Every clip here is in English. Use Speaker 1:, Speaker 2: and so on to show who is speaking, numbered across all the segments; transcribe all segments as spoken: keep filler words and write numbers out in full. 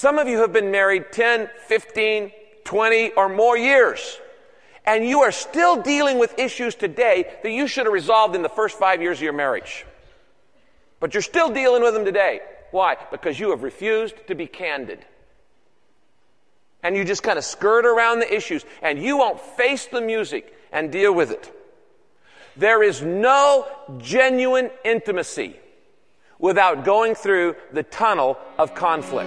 Speaker 1: Some of you have been married ten, fifteen, twenty, or more years, and you are still dealing with issues today that you should have resolved in the first five years of your marriage. But you're still dealing with them today. Why? Because you have refused to be candid. And you just kind of skirt around the issues, and you won't face the music and deal with it. There is no genuine intimacy without going through the tunnel of conflict.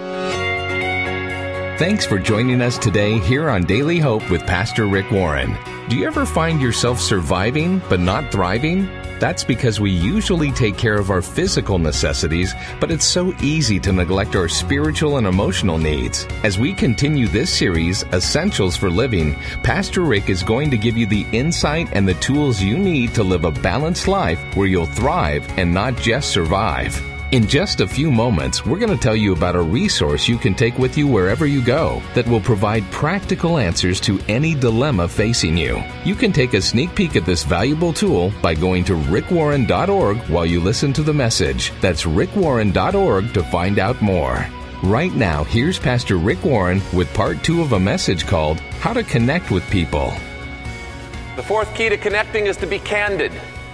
Speaker 2: Thanks for joining us today here on Daily Hope with Pastor Rick Warren. Do you ever find yourself surviving but not thriving? That's because we usually take care of our physical necessities, but it's so easy to neglect our spiritual and emotional needs. As we continue this series, Essentials for Living, Pastor Rick is going to give you the insight and the tools you need to live a balanced life where you'll thrive and not just survive. In just a few moments, we're going to tell you about a resource you can take with you wherever you go that will provide practical answers to any dilemma facing you. You can take a sneak peek at this valuable tool by going to rick warren dot org while you listen to the message. That's rick warren dot org to find out more. Right now, here's Pastor Rick Warren with part two of a message called How to Connect with People.
Speaker 1: The fourth key to connecting is to be candid.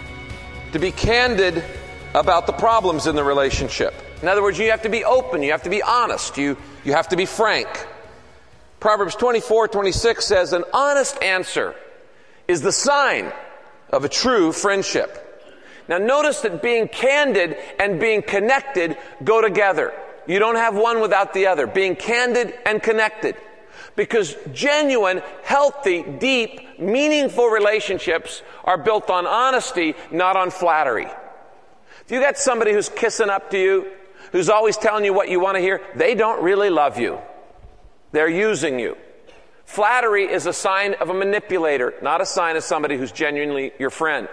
Speaker 1: To be candid about the problems in the relationship. In other words, you have to be open, you have to be honest, you, you have to be frank. Proverbs twenty-four twenty-six says, an honest answer is the sign of a true friendship. Now notice that being candid and being connected go together. You don't have one without the other. Being candid and connected. Because genuine, healthy, deep, meaningful relationships are built on honesty, not on flattery. If you got somebody who's kissing up to you, who's always telling you what you want to hear, they don't really love you. They're using you. Flattery is a sign of a manipulator, not a sign of somebody who's genuinely your friend.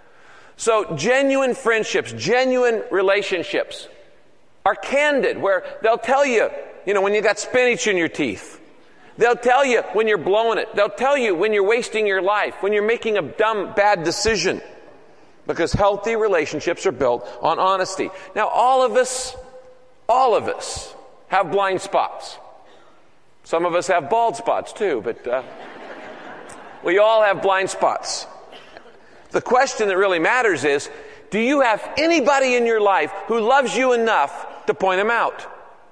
Speaker 1: So genuine friendships, genuine relationships are candid, where they'll tell you, you know, when you got spinach in your teeth. They'll tell you when you're blowing it. They'll tell you when you're wasting your life, when you're making a dumb, bad decision. Because healthy relationships are built on honesty. Now, all of us, all of us have blind spots. Some of us have bald spots too, but uh, we all have blind spots. The question that really matters is, do you have anybody in your life who loves you enough to point them out?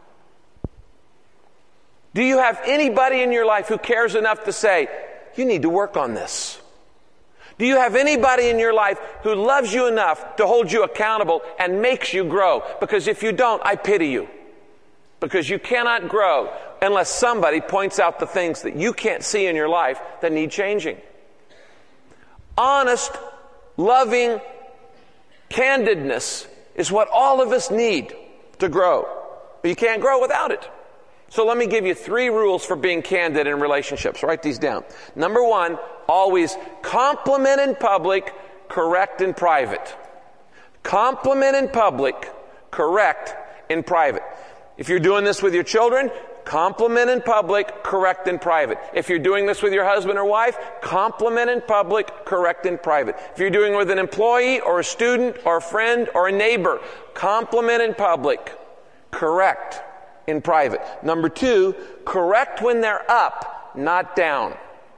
Speaker 1: Do you have anybody in your life who cares enough to say, you need to work on this? Do you have anybody in your life who loves you enough to hold you accountable and makes you grow? Because if you don't, I pity you. Because you cannot grow unless somebody points out the things that you can't see in your life that need changing. Honest, loving, candidness is what all of us need to grow. But you can't grow without it. So let me give you three rules for being candid in relationships. Write these down. Number one, always compliment in public, correct in private. Compliment in public, correct in private. If you're doing this with your children, compliment in public, correct in private. If you're doing this with your husband or wife, compliment in public, correct in private. If you're doing it with an employee or a student or a friend or a neighbor, compliment in public, correct in private. Number two, correct when they're up, not down.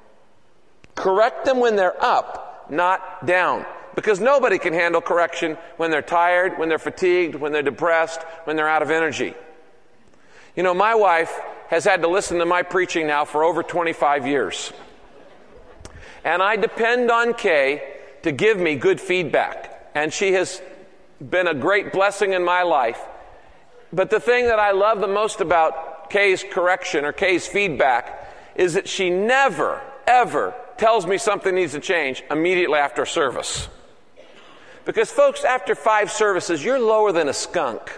Speaker 1: Correct them when they're up, not down. Because nobody can handle correction when they're tired, when they're fatigued, when they're depressed, when they're out of energy. You know, my wife has had to listen to my preaching now for over twenty-five years. And I depend on Kay to give me good feedback. And she has been a great blessing in my life. But the thing that I love the most about Kay's correction or Kay's feedback is that she never, ever tells me something needs to change immediately after service. Because folks, after five services, you're lower than a skunk.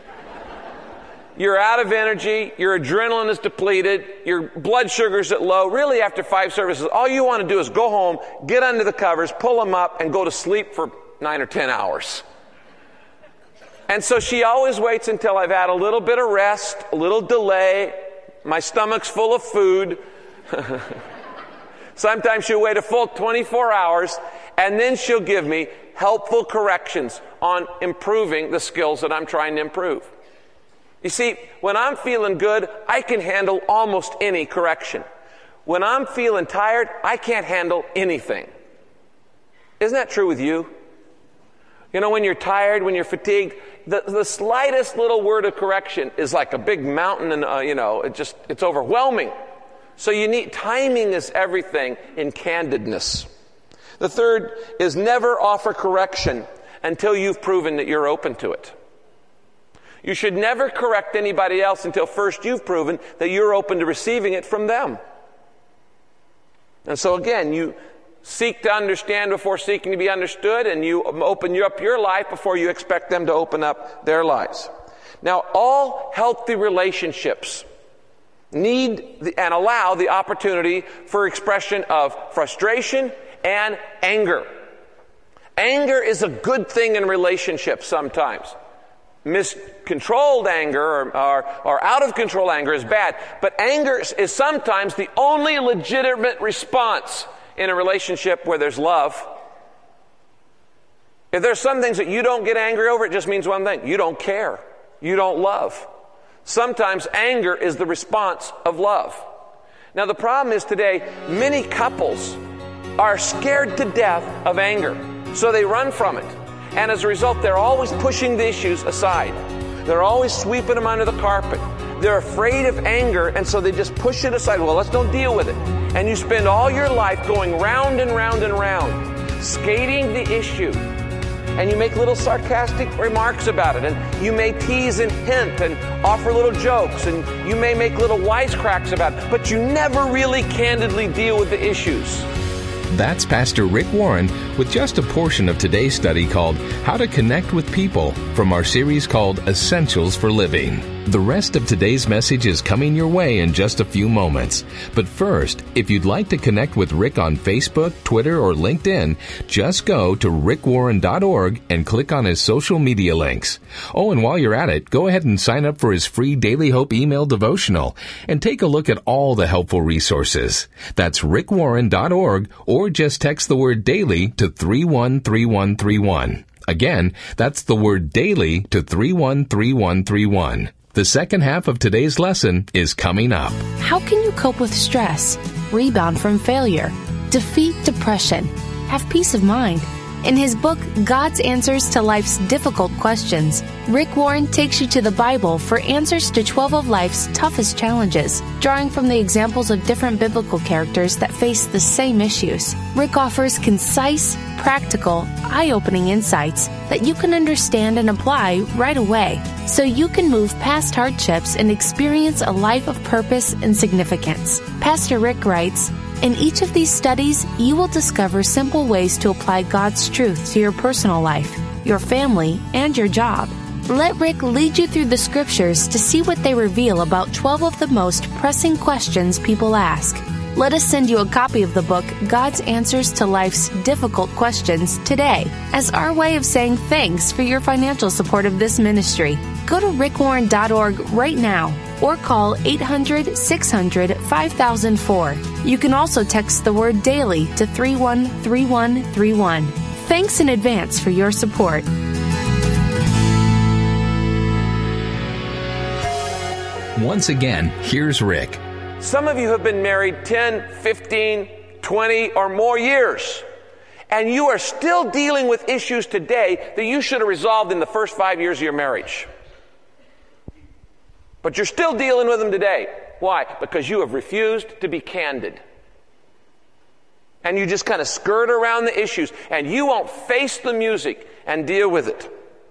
Speaker 1: You're out of energy, your adrenaline is depleted, your blood sugar's at low. Really, after five services, all you want to do is go home, get under the covers, pull them up, and go to sleep for nine or ten hours. And so she always waits until I've had a little bit of rest, a little delay, my stomach's full of food. Sometimes she'll wait a full twenty-four hours, and then she'll give me helpful corrections on improving the skills that I'm trying to improve. You see, when I'm feeling good, I can handle almost any correction. When I'm feeling tired, I can't handle anything. Isn't that true with you? You know, when you're tired, when you're fatigued, the, the slightest little word of correction is like a big mountain, and uh, you know, it just, it's overwhelming. So you need, timing is everything in candidness. The third is never offer correction until you've proven that you're open to it. You should never correct anybody else until first you've proven that you're open to receiving it from them. And so again, you seek to understand before seeking to be understood, and you open up your life before you expect them to open up their lives. Now, all healthy relationships need the, and allow the opportunity for expression of frustration and anger. Anger is a good thing in relationships sometimes. Miscontrolled anger or, or, or out of control anger is bad, but anger is sometimes the only legitimate response in a relationship where there's love. If there's some things that you don't get angry over, it just means one thing: you don't care. You don't love. Sometimes anger is the response of love. Now the problem is today, many couples are scared to death of anger, so they run from it. And as a result, they're always pushing the issues aside. They're always sweeping them under the carpet. They're afraid of anger, and so they just push it aside. Well, let's don't deal with it. And you spend all your life going round and round and round, skating the issue. And you make little sarcastic remarks about it, and you may tease and hint and offer little jokes, and you may make little wisecracks about it, but you never really candidly deal with the issues.
Speaker 2: That's Pastor Rick Warren with just a portion of today's study called How to Connect with People from our series called Essentials for Living. The rest of today's message is coming your way in just a few moments. But first, if you'd like to connect with Rick on Facebook, Twitter, or LinkedIn, just go to rick warren dot org and click on his social media links. Oh, and while you're at it, go ahead and sign up for his free Daily Hope email devotional and take a look at all the helpful resources. That's rick warren dot org, or just text the word daily to three one three one three one. Again, that's the word daily to three one three one three one. The second half of today's lesson is coming up.
Speaker 3: How can you cope with stress, rebound from failure, defeat depression, have peace of mind? In his book, God's Answers to Life's Difficult Questions, Rick Warren takes you to the Bible for answers to twelve of life's toughest challenges, drawing from the examples of different biblical characters that face the same issues. Rick offers concise, practical, eye-opening insights that you can understand and apply right away, so you can move past hardships and experience a life of purpose and significance. Pastor Rick writes, in each of these studies, you will discover simple ways to apply God's truth to your personal life, your family, and your job. Let Rick lead you through the scriptures to see what they reveal about twelve of the most pressing questions people ask. Let us send you a copy of the book, God's Answers to Life's Difficult Questions, today, as our way of saying thanks for your financial support of this ministry. Go to rick warren dot org right now, or call eight hundred, six hundred, five thousand four. You can also text the word daily to three one three one three one. Thanks in advance for your support.
Speaker 2: Once again, here's Rick.
Speaker 1: Some of you have been married ten, fifteen, twenty, or more years, and you are still dealing with issues today that you should have resolved in the first five years of your marriage. But you're still dealing with them today. Why? Because you have refused to be candid. And you just kind of skirt around the issues, and you won't face the music and deal with it.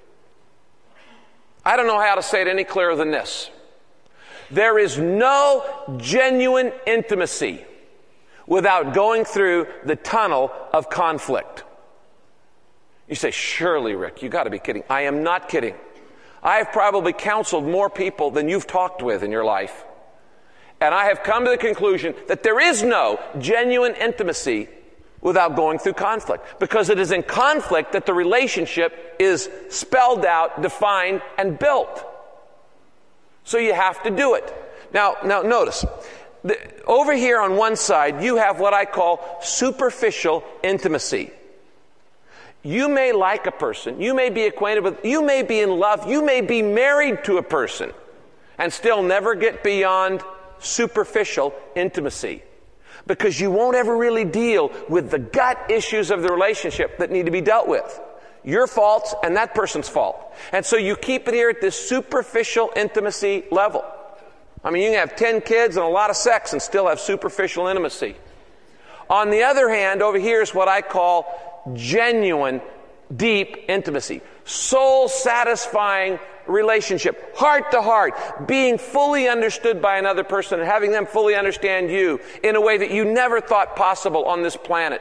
Speaker 1: I don't know how to say it any clearer than this. There is no genuine intimacy without going through the tunnel of conflict. You say, surely, Rick, you got to be kidding. I am not kidding. I have probably counseled more people than you've talked with in your life. And I have come to the conclusion that there is no genuine intimacy without going through conflict. Because it is in conflict that the relationship is spelled out, defined, and built. So you have to do it. Now, now notice, the, over here on one side, you have what I call superficial intimacy. You may like a person, you may be acquainted with, you may be in love, you may be married to a person, and still never get beyond superficial intimacy, because you won't ever really deal with the gut issues of the relationship that need to be dealt with. Your faults and that person's fault. And so you keep it here at this superficial intimacy level. I mean, you can have ten kids and a lot of sex and still have superficial intimacy. On the other hand, over here is what I call genuine, deep intimacy. Soul-satisfying relationship, heart to heart, being fully understood by another person and having them fully understand you in a way that you never thought possible on this planet.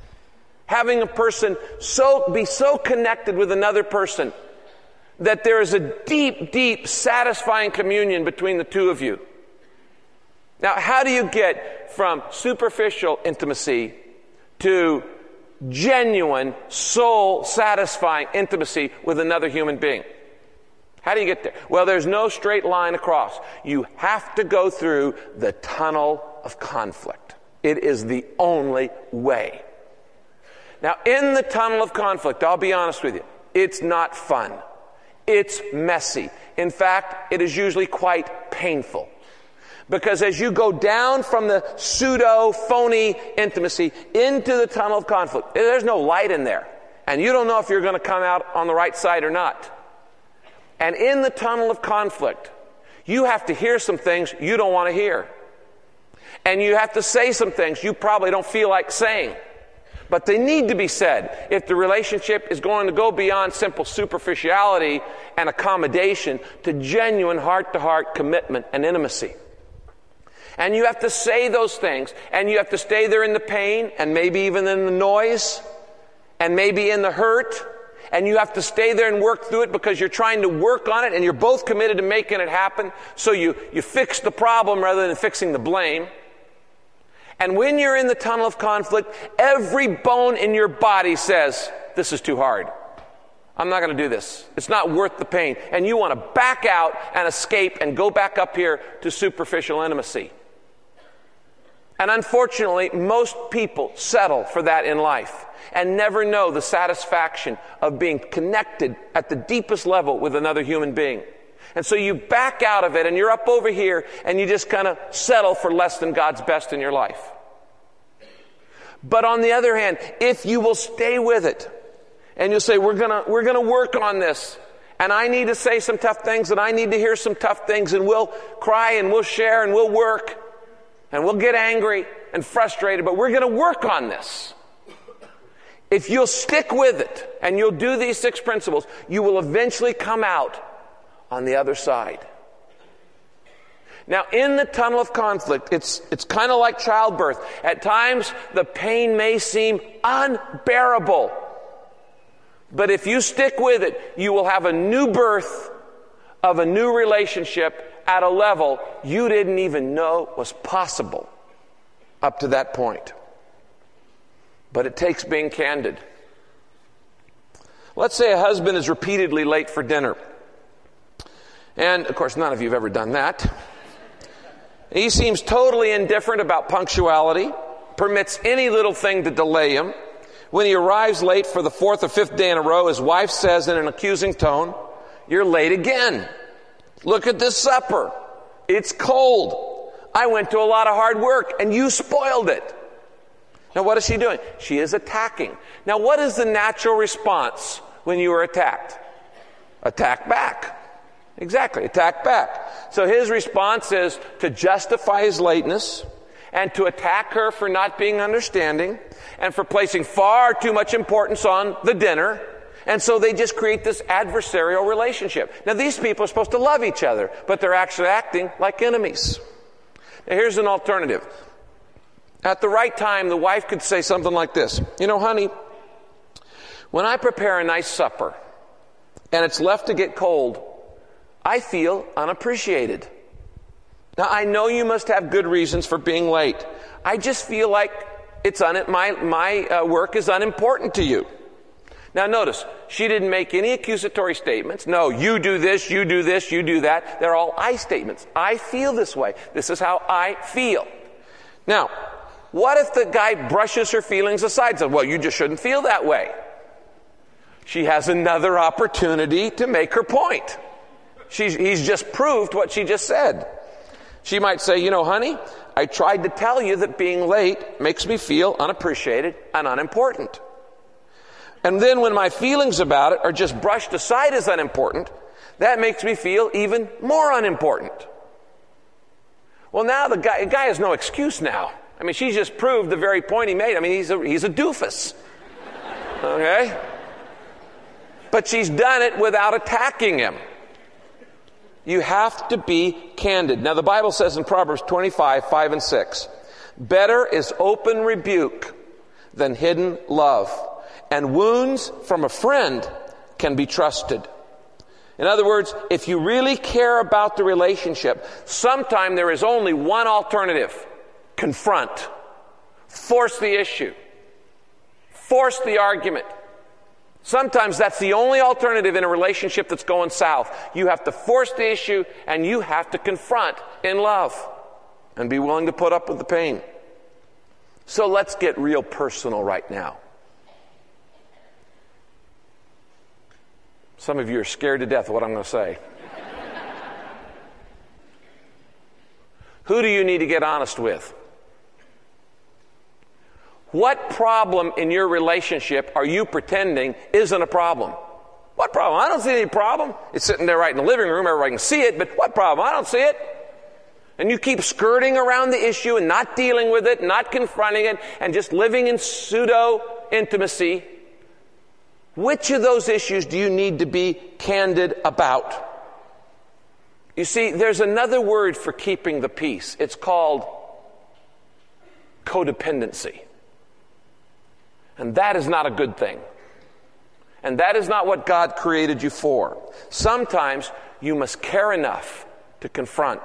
Speaker 1: Having a person so be so connected with another person that there is a deep, deep, satisfying communion between the two of you. Now, how do you get from superficial intimacy to genuine, soul-satisfying intimacy with another human being? How do you get there? Well, there's no straight line across. You have to go through the tunnel of conflict. It is the only way. Now, in the tunnel of conflict, I'll be honest with you, it's not fun. It's messy. In fact, it is usually quite painful. Because as you go down from the pseudo, phony intimacy into the tunnel of conflict, there's no light in there. And you don't know if you're going to come out on the right side or not. And in the tunnel of conflict, you have to hear some things you don't want to hear. And you have to say some things you probably don't feel like saying. But they need to be said if the relationship is going to go beyond simple superficiality and accommodation to genuine heart-to-heart commitment and intimacy. And you have to say those things, and you have to stay there in the pain, and maybe even in the noise, and maybe in the hurt, and you have to stay there and work through it because you're trying to work on it, and you're both committed to making it happen, so you, you fix the problem rather than fixing the blame. And when you're in the tunnel of conflict, every bone in your body says, this is too hard. I'm not going to do this. It's not worth the pain. And you want to back out and escape and go back up here to superficial intimacy. And unfortunately, most people settle for that in life and never know the satisfaction of being connected at the deepest level with another human being. And so you back out of it and you're up over here and you just kind of settle for less than God's best in your life. But on the other hand, if you will stay with it and you'll say, we're gonna, we're gonna work on this, and I need to say some tough things and I need to hear some tough things, and we'll cry and we'll share and we'll work and we'll get angry and frustrated, but we're gonna work on this. If you'll stick with it and you'll do these six principles, you will eventually come out on the other side. Now, in the tunnel of conflict, it's, it's kind of like childbirth. At times, the pain may seem unbearable. But if you stick with it, you will have a new birth of a new relationship at a level you didn't even know was possible up to that point. But it takes being candid. Let's say a husband is repeatedly late for dinner. And, of course, none of you have ever done that. He seems totally indifferent about punctuality, permits any little thing to delay him. When he arrives late for the fourth or fifth day in a row, his wife says in an accusing tone, "You're late again. Look at this supper. It's cold. I went to a lot of hard work and you spoiled it." Now, what is she doing? She is attacking. Now, what is the natural response when you are attacked? Attack back. Exactly, attack back. So his response is to justify his lateness and to attack her for not being understanding and for placing far too much importance on the dinner. And so they just create this adversarial relationship. Now, these people are supposed to love each other, but they're actually acting like enemies. Now, here's an alternative. At the right time, the wife could say something like this: "You know, honey, when I prepare a nice supper and it's left to get cold, I feel unappreciated. Now, I know you must have good reasons for being late. I just feel like it's un- my, my uh, work is unimportant to you." Now, notice, she didn't make any accusatory statements. No, you do this, you do this, you do that. They're all I statements. I feel this way. This is how I feel. Now, what if the guy brushes her feelings aside and says, "Well, you just shouldn't feel that way"? She has another opportunity to make her point. She's, he's just proved what she just said. She might say, you know, honey, I tried to tell you that being late makes me feel unappreciated and unimportant. And then when my feelings about it are just brushed aside as unimportant, that makes me feel even more unimportant. Well, now the guy, the guy has no excuse now. I mean, she's just proved the very point he made. I mean, he's a, he's a doofus. Okay? But she's done it without attacking him. You have to be candid. Now, the Bible says in Proverbs twenty-five, five and six, better is open rebuke than hidden love, and wounds from a friend can be trusted. In other words, if you really care about the relationship, sometime there is only one alternative. Confront. Force the issue. Force the argument. Sometimes that's the only alternative in a relationship that's going south. You have to force the issue and you have to confront in love and be willing to put up with the pain. So let's get real personal right now. Some of you are scared to death of what I'm going to say. Who do you need to get honest with? What problem in your relationship are you pretending isn't a problem? What problem? I don't see any problem. It's sitting there right in the living room. Everybody can see it, but what problem? I don't see it. And you keep skirting around the issue and not dealing with it, not confronting it, and just living in pseudo-intimacy. Which of those issues do you need to be candid about? You see, there's another word for keeping the peace. It's called codependency. And that is not a good thing. And that is not what God created you for. Sometimes you must care enough to confront.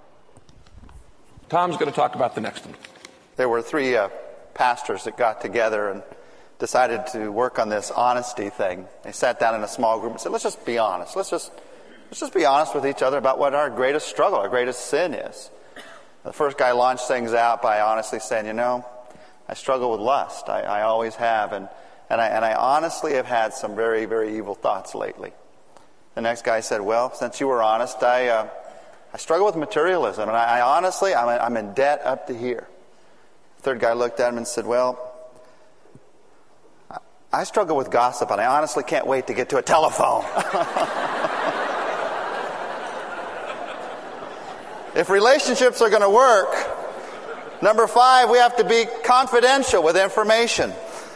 Speaker 1: Tom's going to talk about the next one.
Speaker 4: There were three uh, pastors that got together and decided to work on this honesty thing. They sat down in a small group and said, let's just be honest. Let's just, let's just be honest with each other about what our greatest struggle, our greatest sin is. The first guy launched things out by honestly saying, you know, I struggle with lust. I, I always have. And, and, I, and I honestly have had some very, very evil thoughts lately. The next guy said, well, since you were honest, I, uh, I struggle with materialism. And I, I honestly, I'm, I'm in debt up to here. The third guy looked at him and said, well, I struggle with gossip, and I honestly can't wait to get to a telephone. If relationships are going to work, number five, we have to be confidential with information.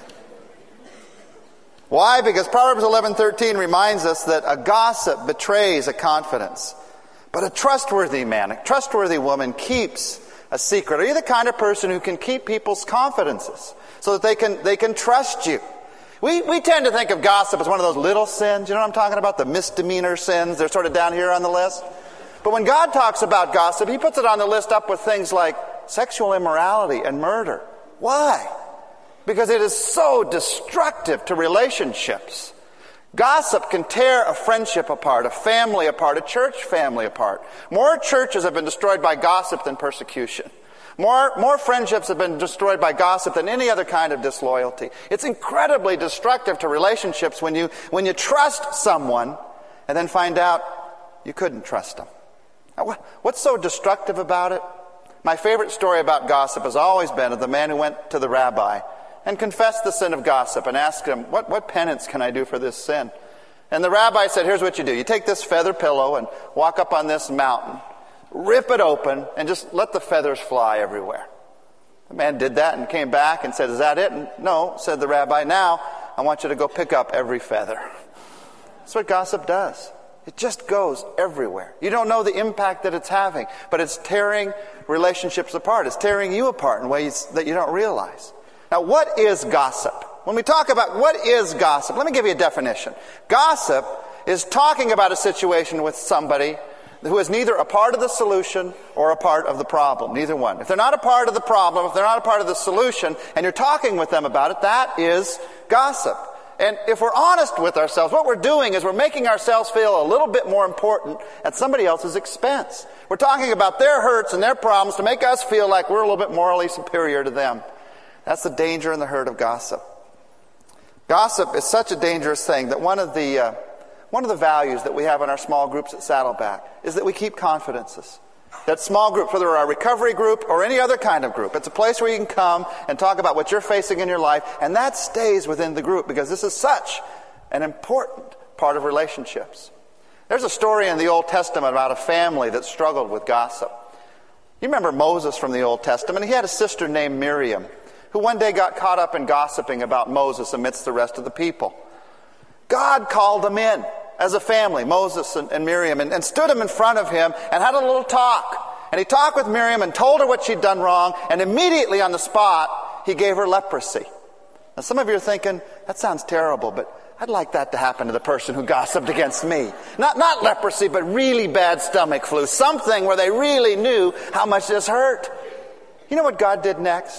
Speaker 4: Why? Because Proverbs eleven thirteen reminds us that a gossip betrays a confidence. But a trustworthy man, a trustworthy woman keeps a secret. Are you the kind of person who can keep people's confidences so that they can, they can trust you? We, we tend to think of gossip as one of those little sins. You know what I'm talking about? The misdemeanor sins. They're sort of down here on the list. But when God talks about gossip, He puts it on the list up with things like sexual immorality and murder. Why? Because it is so destructive to relationships. Gossip can tear a friendship apart, a family apart, a church family apart. More churches have been destroyed by gossip than persecution. More, more friendships have been destroyed by gossip than any other kind of disloyalty. It's incredibly destructive to relationships when you, when you trust someone and then find out you couldn't trust them. Now, what, what's so destructive about it? My favorite story about gossip has always been of the man who went to the rabbi and confessed the sin of gossip and asked him, what, what penance can I do for this sin? And the rabbi said, here's what you do. You take this feather pillow and walk up on this mountain, rip it open, and just let the feathers fly everywhere. The man did that and came back and said, is that it? And no, said the rabbi, now I want you to go pick up every feather. That's what gossip does. It just goes everywhere. You don't know the impact that it's having, but it's tearing relationships apart. It's tearing you apart in ways that you don't realize. Now, what is gossip? When we talk about what is gossip, let me give you a definition. Gossip is talking about a situation with somebody who is neither a part of the solution or a part of the problem. Neither one. If they're not a part of the problem, if they're not a part of the solution, and you're talking with them about it, that is gossip. And if we're honest with ourselves, what we're doing is we're making ourselves feel a little bit more important at somebody else's expense. We're talking about their hurts and their problems to make us feel like we're a little bit morally superior to them. That's the danger and the hurt of gossip. Gossip is such a dangerous thing that one of the uh, one of the values that we have in our small groups at Saddleback is that we keep confidences. That small group, whether our recovery group or any other kind of group, it's a place where you can come and talk about what you're facing in your life, and that stays within the group because this is such an important part of relationships. There's a story in the Old Testament about a family that struggled with gossip. You remember Moses from the Old Testament? He had a sister named Miriam who one day got caught up in gossiping about Moses amidst the rest of the people. God called them in as a family, Moses and, and Miriam, and, and stood them in front of him and had a little talk. And he talked with Miriam and told her what she'd done wrong, and immediately on the spot, he gave her leprosy. Now some of you are thinking, that sounds terrible, but I'd like that to happen to the person who gossiped against me. Not, not leprosy, but really bad stomach flu. Something where they really knew how much this hurt. You know what God did next?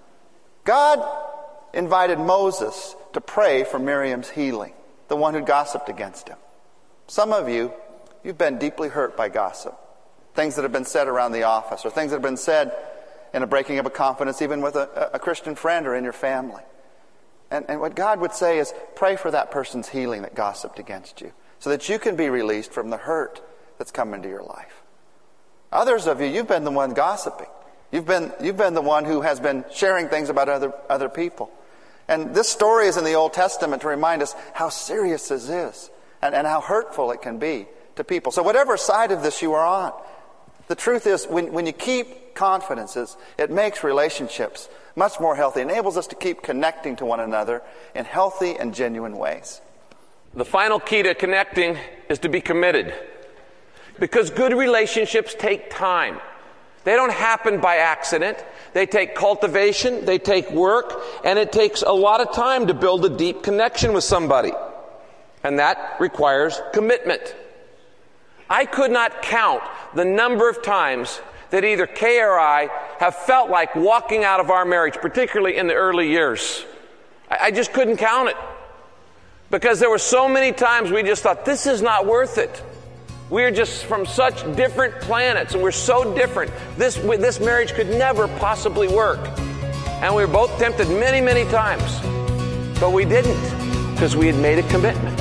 Speaker 4: God invited Moses to pray for Miriam's healing, the one who gossiped against him. Some of you, you've been deeply hurt by gossip. Things that have been said around the office, or things that have been said in a breaking of a confidence, even with a, a Christian friend or in your family. And, and what God would say is, pray for that person's healing that gossiped against you, so that you can be released from the hurt that's come into your life. Others of you, you've been the one gossiping. You've been, you've been the one who has been sharing things about other, other people. And this story is in the Old Testament to remind us how serious this is and, and how hurtful it can be to people. So whatever side of this you are on, the truth is when, when you keep confidences, it makes relationships much more healthy. It enables us to keep connecting to one another in healthy and genuine ways.
Speaker 1: The final key to connecting is to be committed. Because good relationships take time. They don't happen by accident. They take cultivation, they take work, and it takes a lot of time to build a deep connection with somebody. And that requires commitment. I could not count the number of times that either Kay or I have felt like walking out of our marriage, particularly in the early years. I just couldn't count it. Because there were so many times we just thought, this is not worth it. We're just from such different planets, and we're so different. This, this marriage could never possibly work. And we were both tempted many, many times. But we didn't, because we had made a commitment.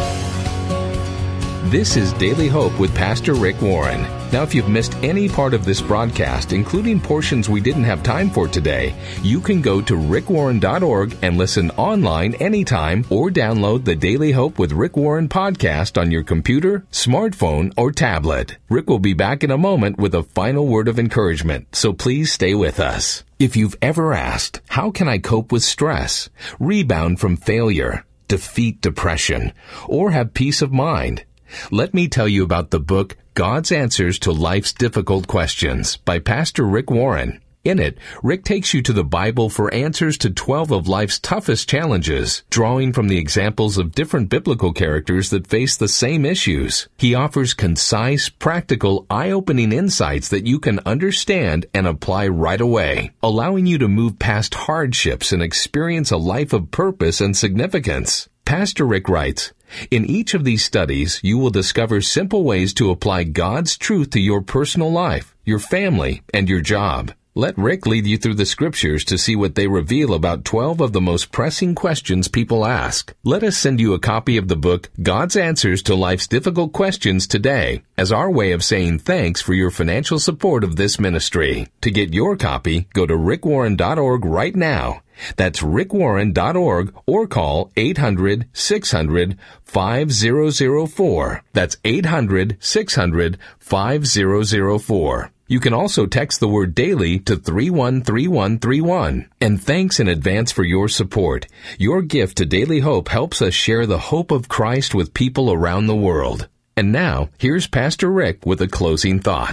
Speaker 2: This is Daily Hope with Pastor Rick Warren. Now, if you've missed any part of this broadcast, including portions we didn't have time for today, you can go to rick warren dot org and listen online anytime, or download the Daily Hope with Rick Warren podcast on your computer, smartphone, or tablet. Rick will be back in a moment with a final word of encouragement, so please stay with us. If you've ever asked, how can I cope with stress, rebound from failure, defeat depression, or have peace of mind, let me tell you about the book, God's Answers to Life's Difficult Questions by Pastor Rick Warren. In it, Rick takes you to the Bible for answers to twelve of life's toughest challenges, drawing from the examples of different biblical characters that face the same issues. He offers concise, practical, eye-opening insights that you can understand and apply right away, allowing you to move past hardships and experience a life of purpose and significance. Pastor Rick writes, in each of these studies, you will discover simple ways to apply God's truth to your personal life, your family, and your job. Let Rick lead you through the scriptures to see what they reveal about twelve of the most pressing questions people ask. Let us send you a copy of the book, God's Answers to Life's Difficult Questions today, as our way of saying thanks for your financial support of this ministry. To get your copy, go to rick warren dot org right now. That's rick warren dot org, or call eight hundred, six hundred, five thousand four. That's eight hundred, six hundred, five thousand four. You can also text the word daily to three one three one three one. And thanks in advance for your support. Your gift to Daily Hope helps us share the hope of Christ with people around the world. And now, here's Pastor Rick with a closing thought.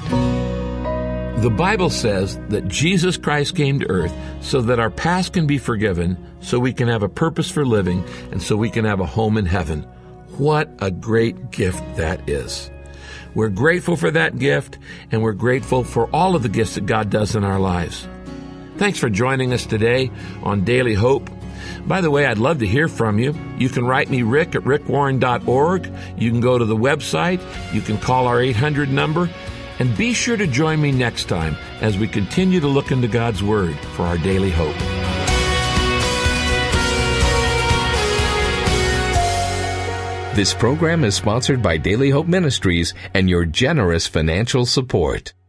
Speaker 5: The Bible says that Jesus Christ came to earth so that our past can be forgiven, so we can have a purpose for living, and so we can have a home in heaven. What a great gift that is. We're grateful for that gift, and we're grateful for all of the gifts that God does in our lives. Thanks for joining us today on Daily Hope. By the way, I'd love to hear from you. You can write me, Rick, at rick warren dot org. You can go to the website. You can call our eight hundred number. And be sure to join me next time as we continue to look into God's Word for our daily hope.
Speaker 2: This program is sponsored by Daily Hope Ministries and your generous financial support.